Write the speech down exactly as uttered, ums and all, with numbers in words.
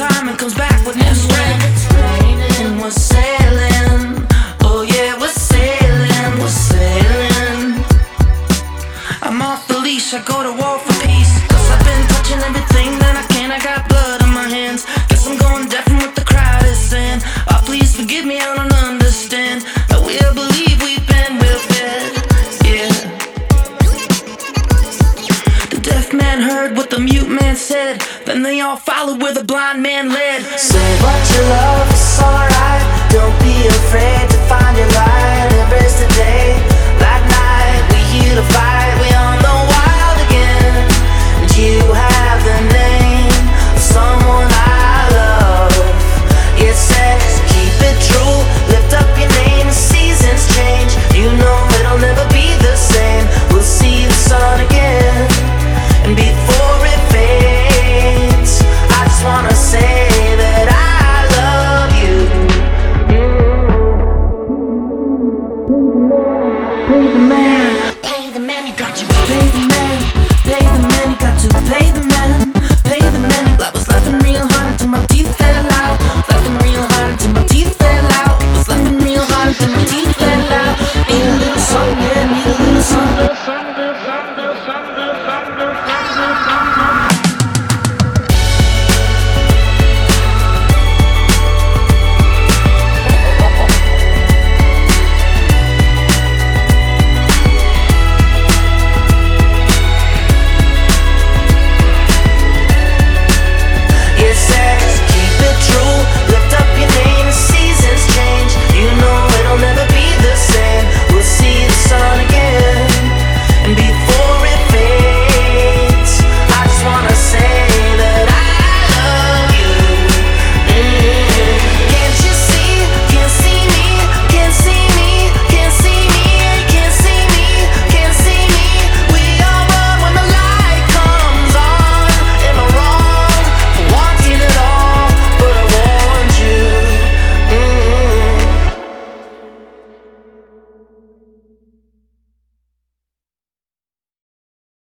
time and comes back with new strength. And we're sailing, oh yeah, we're sailing, we're sailing. I'm off the leash, I go to war for peace, cause I've been touching everything that I can. I got blood on my hands, guess I'm going deaf from what the crowd is saying. Oh, please forgive me, I don't understand that we all believe we've been real bad, yeah. The deaf man heard what the mute man said, then they all followed where the blind man led. Say what you love,